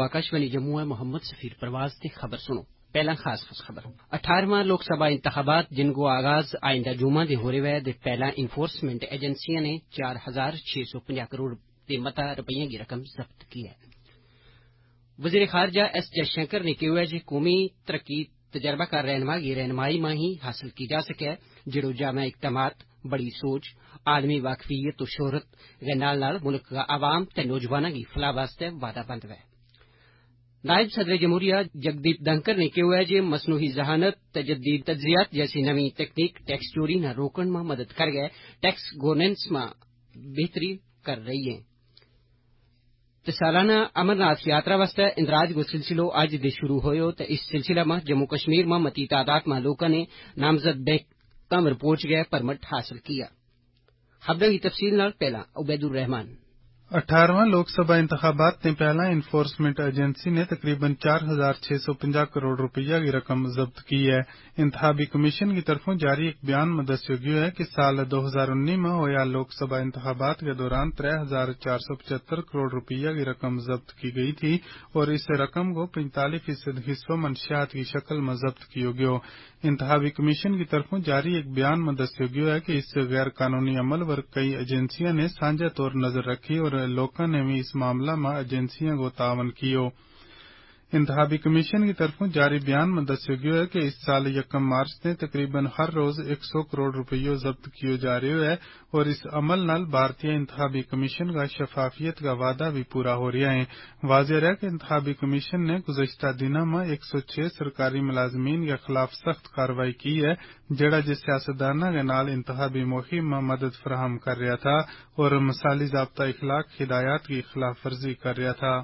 آکاشوانی جموں ہے محمد سفیر پرواز تے خبر سنو پہلا خاص خبر 18واں لوک سبھا انتخابات جن کو آغاز آئندہ جمعہ دے ہو رہے دے پہلا انفورسمنٹ ایجنسیاں نے 4650 کروڑ تے متا روپیے کی رقم ضبط کی ہے۔ وزیر خارجہ ایس جے شنکر نے کہا ہے کہ قومی ترقی تجربہ کار رہنما کی رہنمائی میں ہی حاصل کی جا سکے جڑو جامع اقدامات بڑی سوچ عالمی واقفیت و شہرت کے نال نال ملک کا عوام تے نوجوانوں کی فلاح واسطے وعدہ بند ہے۔ نائب صدر جمہوریہ جگدیپ دھنکر نے کہا ہے کہ مصنوعی ذہانت تجدید تجزیات جیسی نئی تکنیک ٹیکس چوری نہ روکنے میں مدد کر گئے ٹیکس گورننس میں بہتری کر رہی ہے۔ سالانہ امرناتھ یاترا واسطے اندراج کو سلسلہ اج دے شروع ہوئے تو اس سلسلہ میں جموں کشمیر میں متی تعداد میں لوگوں نے نامزد بینک تمر پہنچ گئے پرمٹ حاصل کیا۔ خبروں کی تفصیل نال پہلا عبید الرحمان۔ 18واں لوک سبھا انتخابات نے پہلا انفورسمنٹ ایجنسی نے تقریباً 4650 کروڑ روپیہ کی رقم ضبط کی ہے۔ انتخابی کمیشن کی طرفوں جاری ایک بیان میں دسیا گیا ہے کہ سال 2019 میں ہویا لوک سبھا انتخابات کے دوران 3475 کروڑ روپیہ کی رقم ضبط کی گئی تھی اور اس رقم کو 45% حصوں منشیات کی شکل میں ضبط کیا گیا۔ انتخابی کمیشن کی طرفوں جاری ایک بیان میں دسیا گیا ہے کہ اس غیر قانونی عمل پر کئی ایجنسیاں نے سانجھا طور نظر رکھی اور لوگوں نے بھی اس معاملہ میں ایجنسیوں کو تعاون کیا۔ انتخابی کمیشن کی طرفوں جاری بیان میں دسیا گیا ہے کہ اس سال 1 مارچ نے تقریباً ہر روز 100 کروڑ روپیہ ضبط کیے جا رہے ہے اور اس عمل نال بھارتی انتخابی کمیشن کا شفافیت کا وعدہ بھی پورا ہو رہا ہے۔ واضح ہے کہ انتخابی کمیشن نے گزشتہ دنوں میں 106 سرکاری ملازمین کے خلاف سخت کارروائی کی ہے جڑا جس سیاستدانوں کے نال انتخابی مہم میں مدد فراہم کر رہا تھا اور مثالی ضابطہ اخلاق ہدایات کی خلاف ورزی کر رہا تھا۔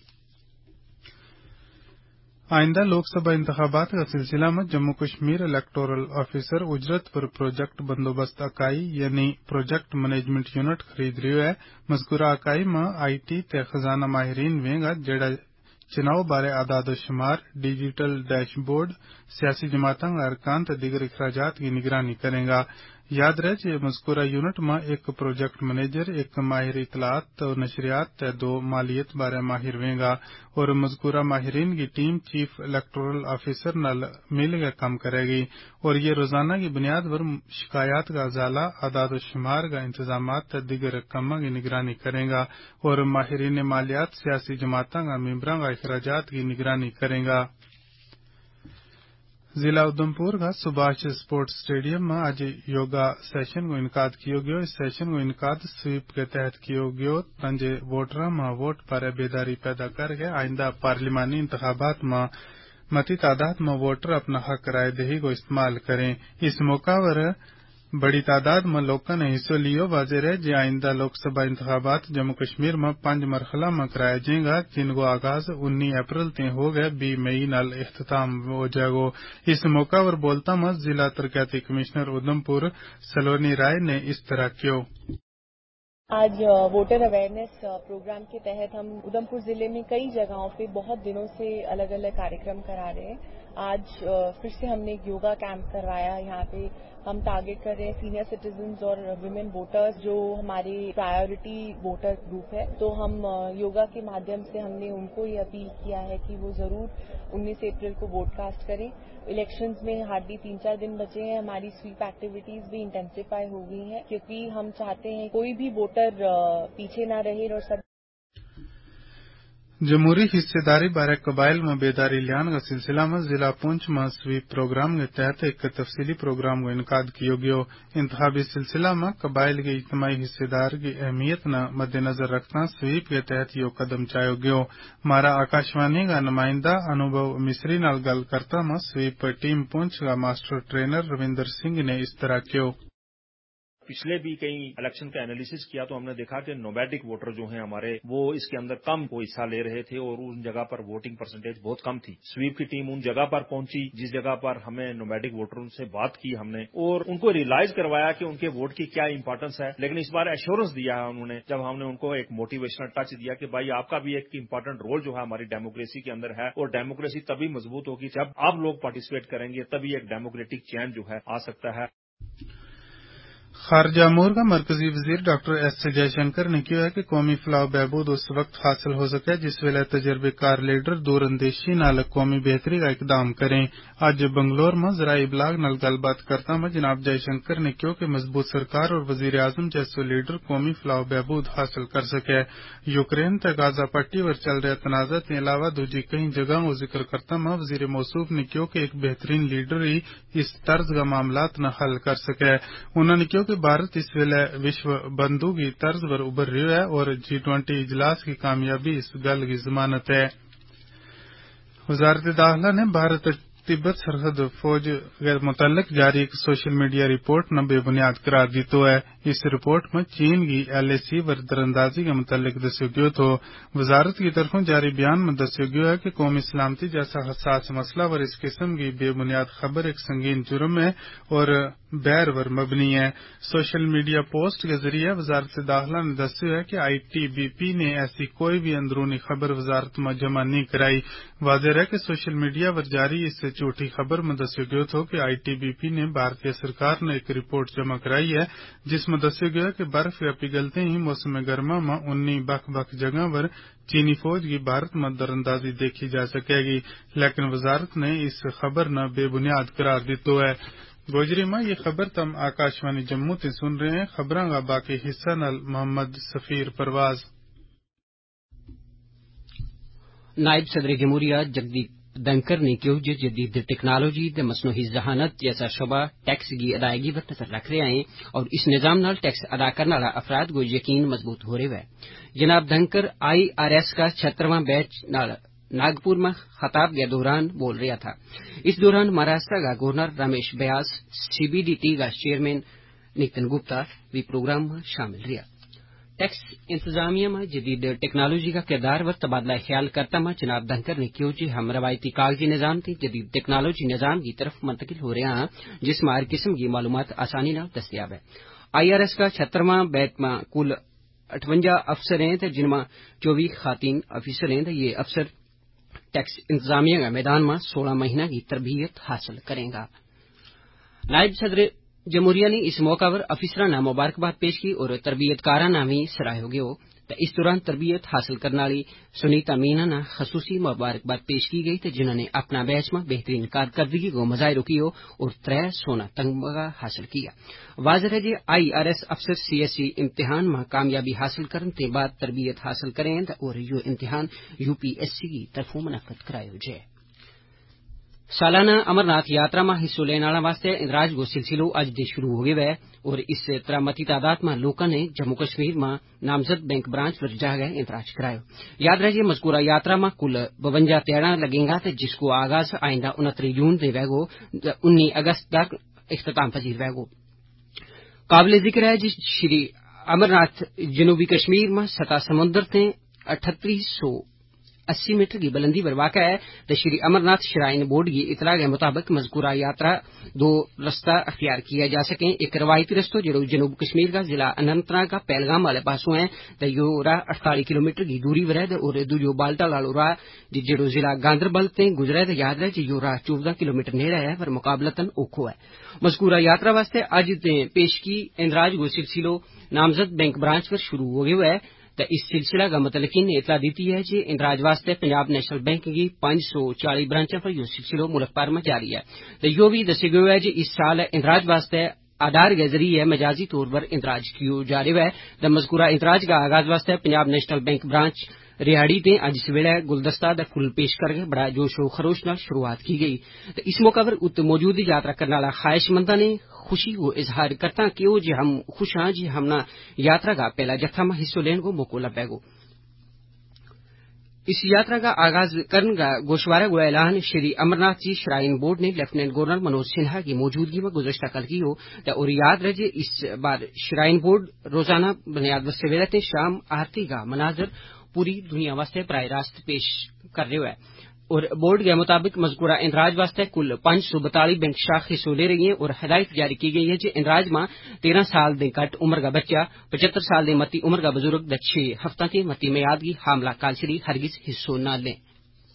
آئندہ لوک سبھا انتخابات کا سلسلہ میں جموں کشمیر الیکٹورل آفیسر اجرت پر پروجیکٹ بندوبست اکائی یعنی پروجیکٹ مینجمنٹ یونٹ خرید رہی ہے۔ مذکورہ اکائی میں آئی ٹی تے خزانہ ماہرین وینگا جڑا چناؤ بارے اعداد و شمار ڈیجیٹل ڈیش بورڈ سیاسی جماعتوں کا ارکان تے دیگر اخراجات کی نگرانی کرے گا۔ یاد رہے کہ مذکورہ یونٹ میں ایک پروجیکٹ منیجر ایک ماہر اطلاعات و نشریات تے 2 مالیت بارے ماہر وینگا اور مذکورہ ماہرین کی ٹیم چیف الیکٹورل آفیسر نال مل کے کام کرے گی اور یہ روزانہ کی بنیاد پر شکایات کا ازالہ اعداد و شمار کا انتظامات تے دیگر کاموں کی نگرانی کرے گا اور ماہرین مالیات سیاسی جماعتوں کا ممبروں کا اخراجات کی نگرانی کرے گا۔ ضلع ادھمپور کا سبھاش اسپورٹس اسٹیڈیم میں آج یوگا سیشن کو انعقاد کیا گیا۔ اس سیشن کو انعقاد سویپ کے تحت کیا گیا تاکہ ووٹروں میں ووٹ پر بیداری پیدا کر کے آئندہ پارلیمانی انتخابات میں متی تعداد میں ووٹر اپنا حق رائے دہی کو استعمال کریں۔ اس موقع پر بڑی تعداد میں لوگوں نے حصہ لیا۔ واضح ہے کہ آئندہ لوک سبھا انتخابات جموں کشمیر میں 5 مرحلہ میں کرایا جائے گا جن کو آغاز 19 اپریل تے ہو گئے 20 مئی نال اختتام ہو جائے گا۔ اس موقع پر بولتا میں ضلع ترقیاتی کمشنر ادھمپور سلونی رائے نے اس طرح کیا۔ آج ووٹر اویئرنیس پروگرام کے تحت ہم ادھمپور ضلع میں کئی جگہوں پہ بہت دنوں سے الگ الگ کارکرم کرا رہے ہیں۔ آج پھر سے ہم نے ایک یوگا کیمپ کروایا۔ یہاں پہ ہم ٹارگٹ کر رہے ہیں سینئر سٹیزنز اور ویمن ووٹرز جو ہماری پرائیورٹی ووٹر گروپ ہے۔ تو ہم یوگا کے مادھیم سے ہم نے ان کو یہ اپیل کیا ہے کہ وہ ضرور 19 اپریل کو ووٹ کاسٹ کریں۔ الیکشنز میں ہارڈلی 3-4 دن بچے ہیں۔ ہماری سویپ ایکٹیویٹیز بھی انٹینسیفائی ہو گئی ہیں کیونکہ ہم چاہتے ہیں کوئی بھی ووٹر پیچھے نہ رہے اور سب جمہوری حصہ داری بارے قبائل میں بیداری لیان کا سلسلہ میں ضلع پونچھ میں سویپ پروگرام کے تحت ایک تفصیلی پروگرام کو انعقاد کیا گیا۔ انتخابی سلسلہ میں قبائل کے اجتماعی حصہ دار کی اہمیت نہ مد نظر رکھنا سویپ کے تحت یہ قدم چایا گیا۔ ہمارا آکاشوانی کا نمائندہ انوبھو مصری نال گل کرتا میں سویپ ٹیم پونچھ کا ماسٹر ٹرینر رویندر سنگھ نے اس طرح کیا۔ پچھلے بھی کئی الیکشن کا انالیسس کیا تو ہم نے دیکھا کہ نومیڈک ووٹر جو ہیں ہمارے وہ اس کے اندر کم وہ حصہ لے رہے تھے اور ان جگہ پر ووٹنگ پرسنٹیج بہت کم تھی۔ سویپ کی ٹیم ان جگہ پر پہنچی جس جگہ پر ہمیں نومیڈک ووٹروں سے بات کی ہم نے اور ان کو ریئلائز کروایا کہ ان کے ووٹ کی کیا امپورٹنس ہے، لیکن اس بار ایشورنس دیا ہے انہوں نے جب ہم نے ان کو ایک موٹیویشنل ٹچ دیا کہ بھائی آپ کا بھی ایک امپورٹنٹ رول جو ہے ہماری ڈیموکریسی کے اندر ہے اور ڈیموکریسی تبھی مضبوط ہوگی جب آپ لوگ پارٹیسپیٹ کریں گے تبھی ایک ڈیموکریٹک چینج جو ہے آ سکتا ہے۔ خارجہ امور کا مرکزی وزیر ڈاکٹر ایس جے شنکر نے کہا ہے کہ قومی فلاح و بہبود اس وقت حاصل ہو سکے جس ویلے تجربے کار لیڈر دور اندیشی نال قومی بہتری کا اقدام کریں. اج بنگلور میں ذرائع ابلاغ نال گل بات کرتا میں جناب جے شنکر نے کہا کہ مضبوط سرکار اور وزیر اعظم جیسے لیڈر قومی فلاح و بہبود حاصل کر سکے. یوکرین تے غزہ پٹی پر چل رہے تنازع کے علاوہ دوسری کئی جگہوں کو ذکر کرتا میں وزیر موصوف نے کہا کہ ایک بہترین لیڈر ہی اس طرز کا معاملات نہ حل کر سکے. انہوں نے کہا کہ بھارت اس ویلے وشو بندھو کی طرز پر ابھر رہا ہے اور G20 اجلاس کی کامیابی اس گل کی ضمانت ہے. وزارت داخلہ نے بھارت تبت سرحد فوج کے متعلق جاری ایک سوشل میڈیا رپورٹ نہ بے بنیاد قرار دی تو ہے. اس رپورٹ میں چین کی LAC ور اندازی کے متعلق دسو گیا تو وزارت کی طرف جاری بیان میں دسو گیا ہے کہ قومی سلامتی جیسا حساس مسئلہ اور اس قسم کی بے بنیاد خبر ایک سنگین جرم ہے اور بیر ور مبنی ہے. سوشل میڈیا پوسٹ کے ذریعے وزارت داخلہ نے دسو ہے کہ ITBP نے ایسی کوئی بھی اندرونی خبر وزارت میں جمع نہیں کرائی. واضح ہے کہ سوشل میڈیا پر جاری اس جھوٹی خبر میں دسو گیا تھا کہ ITBP نے بھارتی سرکار نے ایک رپورٹ جمع کرائی ہے جس میں دسو گیا کہ برف یا پگھلتے ہی موسم گرما میں 19 بک جگہ پر چینی فوج کی بھارت میں دراندازی دیکھی جا سکے گی. لیکن وزارت نے اس خبر نہ بے بنیاد قرار دی تو ہے. گوجری میں یہ خبر تم آکاشوانی جموں سے سن رہے ہیں. خبراں کا باقی حصہ نال محمد سفیر پرواز. نائب صدر جمہوریہ جگدیپ دھنکر نے کہا کہ جدید ٹیکنالوجی تے مصنوعی ذہانت جیسا شعبہ ٹیکس کی ادائیگی پر نظر رکھ رہے ہیں اور اس نظام نال ٹیکس ادا کرنے والا افراد کو یقین مضبوط ہو رہے ہیں. جناب دھنکر IRS کا 76واں بیچ ناگپور میں خطاب کے دوران بول رہا تھا. اس دوران مہاراشٹر کا گورنر رمیش بیاس CBDT کا چیئرمین نتن گپتا بھی پروگرام میں شامل رہا. ٹیکس انتظامیہ میں جدید ٹیکنالوجی کا کردار و تبادلہ خیال کرتا میں جناب دھنکر نے کہا کہ ہم روایتی کاغذی نظام سے جدید ٹیکنالوجی نظام کی طرف منتقل ہو رہے ہیں جس میں ہر قسم کی معلومات آسانی سے دستیاب ہے. IRS کا 76واں بیچ میں کل 58 افسر ہیں جن میں 24 خواتین افسر ہیں. یہ افسر ٹیکس انتظامیہ کے میدان میں 16 مہینہ کی تربیت حاصل کریں گا. نائب صدر جمہوریہ نے اس موقع پر افسرانہ مبارکباد پیش کی اور تربیت کارانہ بھی سراہو گیا. اس دوران تربیت حاصل کرنے والی سنیتا مینا نے خصوصی مبارکباد پیش کی گئی جنہوں نے اپنا بیچ میں بہترین کارکردگی کو مظاہرہ کیا اور 3 سونا تمغہ حاصل کیا. واضح ہے کہ IRS افسر CSE امتحان میں کامیابی حاصل کرنے کے بعد تربیت حاصل کریں اور یہ امتحان UPSC کی طرف منعقد کرایا جائے. سالانہ امرناتھ یاترا میں حصہ لینے والے واسطے اندراج کو سلسلہ اج سے شروع ہو گیا ہے اور اس طرح متی تعداد میں لوگوں نے جموں کشمیر میں نامزد بینک برانچ پر جا گئے اندراج کرایا. یاد رہے مذکورہ یاترا میں کل 52 تیڑا لگیں گا جس کو آغاز آئندہ 29 جون سے ہوگا 19 اگست تک اختتام پذیر ہوگا. قابل ذکر ہے شری امرناتھ جنوبی کشمیر میں سطح سمندر سے 3880 میٹر کی بلندی پر واقع ہے. تو شری امرناتھ شرائن بورڈ کی اطلاع کے مطابق مذکورہ یاترا 2 رستہ اختیار کیا جا سکیں. ایک روایتی رستہ جو جنوب کشمیر کا ضلع اننت ناگ کا پہلگام والے پاسوں ہے تو یہ راہ 48 کلومیٹر کی دوری پر ہے اور دوجو بالٹا لالو راہ جو ضلع گاندربل سے گزرا ہے. یاد رہے یہ راہ 14 کلومیٹر نیڑا ہے پر مقابلتاً اوکھو ہے. مذکورہ یاترا واسطے اج پیش کی اندراج کو سلسلہ نامزد بینک برانچ پر شروع ہو گیا ہے. تو اس سلسلہ کا متعلقین نے اطلاع دیتی ہے کہ اندراج واسطے پنجاب نیشنل بینک کی 540 برانچوں پر یہ سلسلہ ملک بھر میں جاری ہے. تو یہ بھی دسے گیا ہے کہ اس سال اندراج واسطے آدھار کے ذریعے مجازی طور پر اندراج کیا جا رہا ہے. تو مذکورہ اندراج کا آغاز واسطے پنجاب نیشنل بینک برانچ ریاڑی نے اج سویرے گلدستہ دا پھول پیش کر کے بڑا جوش و خروش نال شروعات کی گئی. تو اس موقع پر موجود یاترا کرنے والا خواہش مندہ نے خوشی کو اظہار کرتا کہ جی ہم خوش ہیں جی ہم یاترا کا پہلا جتھا میں حصہ لینے کو موقع لبے گو. اس یاترا کا آغاز کرنے کا گوشوارہ کو اعلان شری امرناتھ جی شرائن بورڈ نے لیفٹیننٹ گورنر منوج سنہا کی موجودگی میں گزشتہ کل کی ہو. اور یاد رہے اس بار شرائن بورڈ روزانہ بنیاد سویرے شام آرتی کا مناظر پوری دنیا واسطے براہ راست پیش کر رہے ہیں. اور بورڈ کے مطابق مذکورہ اندراج واسطے کل 542 بینک شاخ حصہ لے رہی ہیں اور ہدایت جاری کی گئی ہے کہ اندراج میں 13 سال دے کٹ عمر کا بچہ 75 سال دے متی عمر کا بزرگ 6 ہفتہ کے متی میاد کی حاملہ کالسری ہرگز حصہ نہ لیں.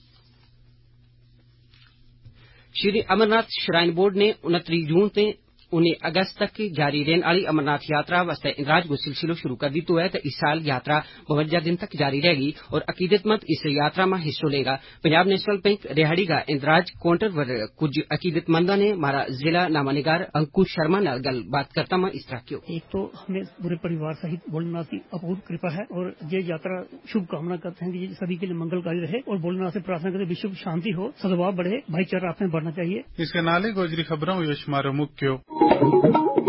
شری امرناتھ شرائن بورڈ نے 29 جون سے 19 अगस्त तक जारी रहने वाली अमरनाथ यात्रा वास्ते इंदराज को सिलसिलो शुरू कर दितो है तो इस साल यात्रा 52 दिन तक जारी रहेगी और अकीदतमंद इस यात्रा में हिस्सा लेगा। पंजाब नेशनल बैंक रेहड़ी का इंदराज काउंटर पर कुछ अकीदतमंदों ने हमारा जिला नामानिगार अंकुश शर्मा नाल गलबात करता में इस तरह की एक तो हमें पूरे परिवार सहित भोलेनाथ की अपूर्व कृपा है और ये यात्रा शुभकामना करते हैं कि ये सभी के लिए मंगलकारी रहे और भोलेनाथ से प्रार्थना करते विश्व शांति हो, सद्भाव बढ़े, भाईचारा आपस में बढ़ना चाहिए। इसके नाले गोजरी खबरों यशमारो मुख्यो